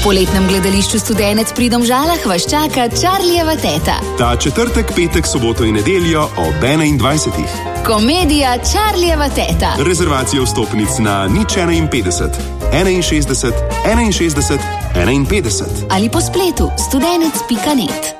poletnem gledališču Studenec pri Domžalah vas čaka Charlijeva teta. Ta četrtek, petek, soboto in nedeljo ob 21. Komedija Charlijeva teta. Rezervacija vstopnic na 051 61 61 51 ali po spletu studenec.net.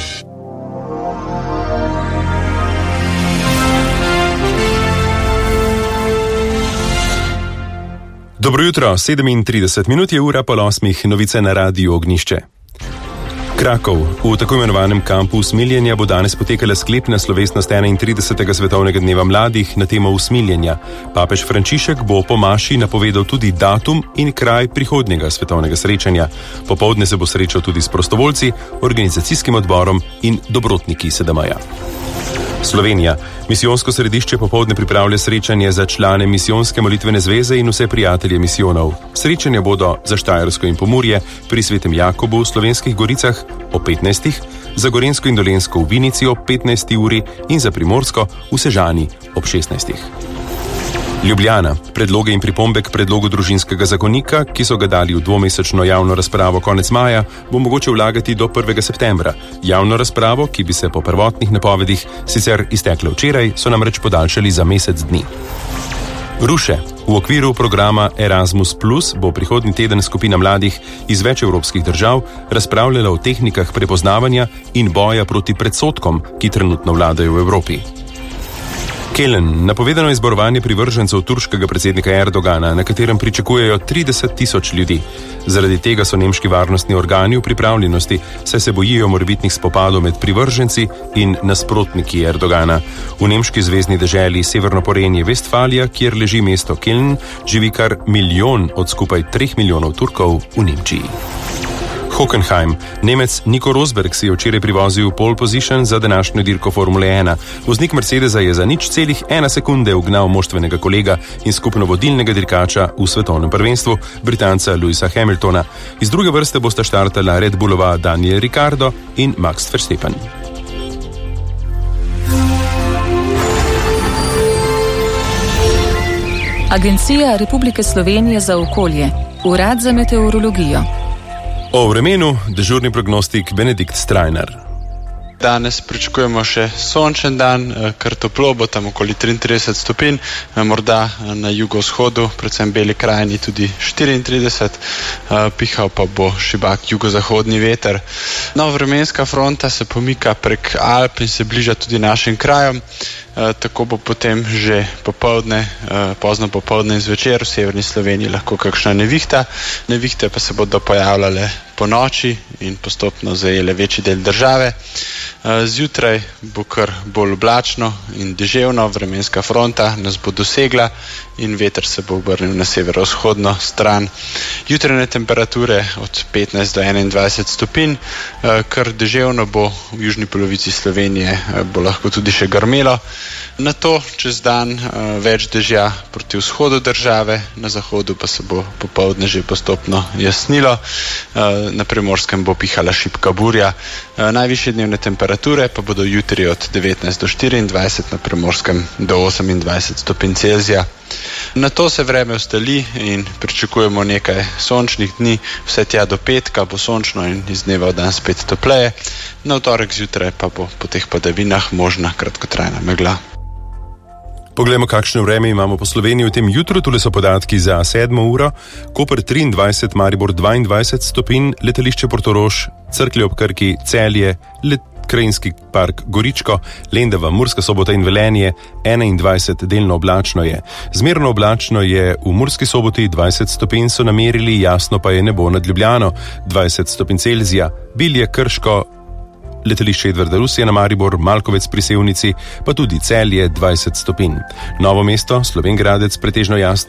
Dobro jutro, 37 minut je ura pol 8, novice na Radiu Ognjišče. Krakov. V tako imenovanem kampu usmiljenja bo danes potekala sklepna slovesnost 31. svetovnega dneva mladih na temo usmiljenja. Papež Frančišek bo po maši napovedal tudi datum in kraj prihodnjega svetovnega srečanja. Popoldne se bo srečal tudi s prostovoljci, organizacijskim odborom in dobrotniki SDM-ja. Slovenija. Misijonsko središče popoldne pripravlja srečanje za člane Misijonske molitvene zveze in vse prijatelje misijonov. Srečanja bodo za Štajersko in Pomurje pri Svetem Jakobu v Slovenskih Goricah o 15. za Gorenjsko in Dolenjsko v Vinici ob 15. uri in za Primorsko v Sežani ob 16. Ljubljana. Predloge in pripombe k predlogu družinskega zakonika, ki so ga dali v dvomesečno javno razpravo konec maja, bo mogoče vlagati do 1. septembra. Javno razpravo, ki bi se po prvotnih napovedih sicer iztekla včeraj, so namreč podaljšali za mesec dni. Ruše. V okviru programa Erasmus Plus bo prihodnji teden skupina mladih iz več evropskih držav razpravljala o tehnikah prepoznavanja in boja proti predsodkom, ki trenutno vladajo v Evropi. Köln. Napovedano je zborovanje privržencev turškega predsednika Erdogana, na katerem pričakujejo 30.000 ljudi. Zaradi tega so nemški varnostni organi v pripravljenosti, saj se bojijo morebitnih spopadov med privrženci in nasprotniki Erdogana. V nemški zvezni deželi Severno Porenje Vestfalija, kjer leži mesto Köln, živi kar 1 milijon od skupaj 3 milijonov Turkov v Nemčiji. Hockenheim. Nemec Nico Rosberg si je včeraj privozil pole position za današnjo dirko Formule 1. Voznik Mercedesa je za 0,1 sekunde ugnal moštvenega kolega in skupno vodilnega dirkača v svetovnem prvenstvu, Britanca Lewisa Hamiltona. Iz druge vrste bosta štartala Red Bullova Daniel Ricciardo in Max Verstappen. Agencija Republike Slovenije za okolje. Urad za meteorologijo. O vremenu dežurni prognostik Benedikt Strajnar. Danes pričakujemo še sončen dan, kar toplo bo tam okoli 33 stopinj, morda na jugovzhodu, predvsem Beli krajini tudi 34, pihal pa bo šibak jugozahodni veter. Nova vremenska fronta se pomika prek Alp in se bliža tudi našim krajem. Tako bo potem že popoldne, pozno popoldne in zvečer v severni Sloveniji lahko kakšna nevihta. Nevihte pa se bodo pojavljale po noči in postopno zajele večji del države. Zjutraj bo kar bolj oblačno in deževno, vremenska fronta nas bo dosegla in veter se bo obrnil na severovzhodno stran. Jutrajne temperature od 15 do 21 stopinj, kar deževno bo v južni polovici Slovenije, bo lahko tudi še grmelo. Na to čez dan več dežja proti vzhodu države, na zahodu pa se bo popoldne že postopno jasnilo. Na Primorskem bo pihala šibka burja. Najvišje dnevne temperature pa bodo jutri od 19 do 24, na Primorskem do 28 stopinj Celzija. Na to se vreme ustali in pričakujemo nekaj sončnih dni, vse tja do petka bo sončno in iz dneva v dan spet topleje. Na torek zjutraj pa bo po teh padavinah možna kratkotrajna megla. Poglejmo, kakšno vreme imamo po Sloveniji v tem jutru. Tule so podatki za 7. uro. Koper 23, Maribor 22 stopinj, letališče Portorož, Cerklje ob Krki, Celje, Krajinski park Goričko, Lendava, Murska Sobota in Velenje 21, delno oblačno je. Zmerno oblačno je v Murski Soboti, 20 stopinj so namerili, jasno pa je nebo nad Ljubljano, 20 stopinj Celzija, Bilje, Krško, letališče Edvarda Rusija na Maribor, Malkovec pri Sevnici, pa tudi Celje 20 stopinj. Novo mesto, Slovenj Gradec, pretežno jasno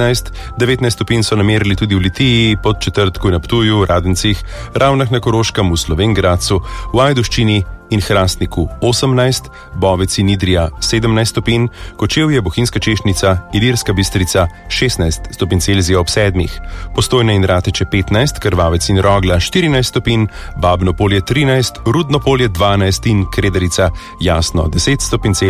19 stopinj so namerili tudi v Litiji, Podčetrtku na Ptuju, Radencih, Ravnah na Koroškem, v Slovenj Gradcu, v Ajdovščini in Hrastniku 18, Bovec in Idrija 17 stopinj, Kočevje, Bohinjska Češnica, Ilirska Bistrica 16 stopinj Celzija ob 7, Postojna in Rateče 15, Krvavec in Rogla 14 stopinj, Babno Polje 13, Rudno Polje 12 in Kredarica jasno 10 stopinj Celzija.